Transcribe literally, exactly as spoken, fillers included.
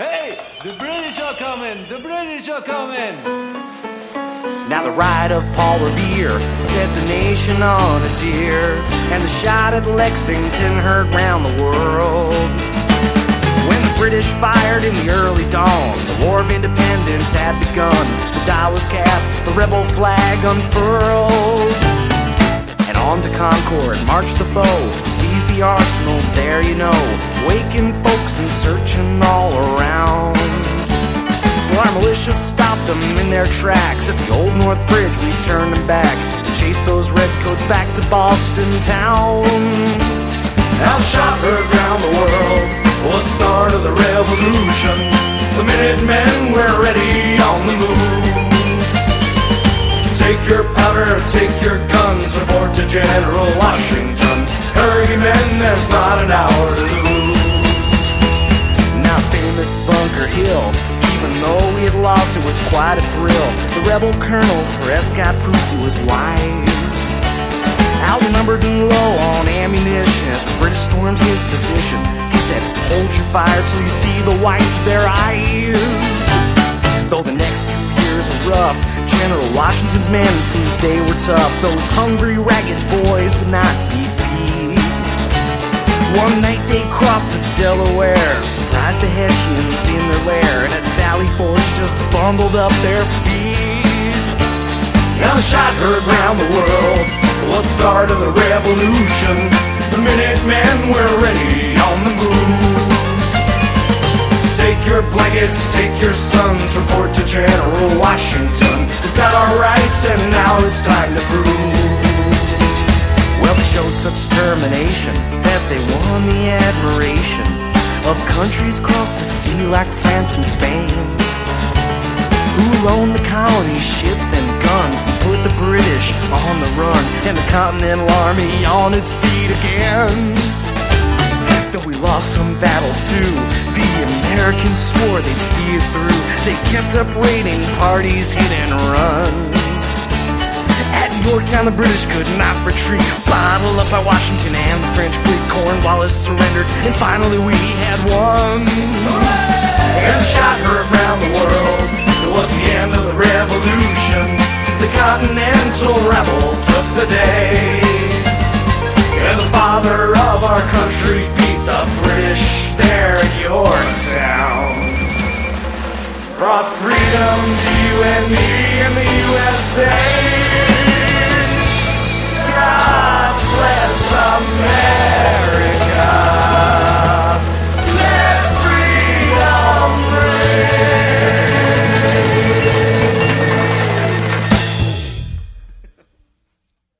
Hey, the British are coming! The British are coming! Now the ride of Paul Revere set the nation on its ear, and the shot at Lexington heard round the world. When the British fired in the early dawn, the War of Independence had begun. The die was cast, the rebel flag unfurled, and on to Concord marched the foe to seize the arsenal. There you know, waking folks and searching all around. So our militia stopped them in their tracks. At the old North Bridge we turned them back and chased those redcoats back to Boston town. Now the shot heard round the world was the start of the revolution. The Minutemen were ready on the move. Take your powder, take your guns, report to General Washington. Hurry men, there's not an hour to lose. Now famous Bunker Hill, even though we had lost, it was quite a thrill. The rebel colonel, Prescott, proved he was wise. Outnumbered and low on ammunition as the British stormed his position, he said, hold your fire till you see the whites of their eyes. Though the next few years were rough, General Washington's men proved they were tough. Those hungry, ragged boys would not be beat. One night they crossed the Delaware, surprised the Hessians in their lair, and at Valley Forge just bundled up their feet. Now the shot heard round the world was the start of the revolution. The Minutemen were ready on the move. Take your blankets, take your sons, report to General Washington. We've got our rights and now it's time to prove. Well, they showed such determination that they won the admiration of countries across the sea like France and Spain, who loaned the colonies ships and guns and put the British on the run and the Continental Army on its feet again. Though we lost some battles too, the Americans swore they'd see it through. They kept up raiding parties, hit and run. At Yorktown the British could not retreat, bottled up by Washington and the French fleet. Cornwallis surrendered and finally we had won. And the shot heard round the world, it was the end of the revolution. The Continental rebel took the day, and the father of our country beat the British there at Yorktown. Brought freedom to you and me in the U S A.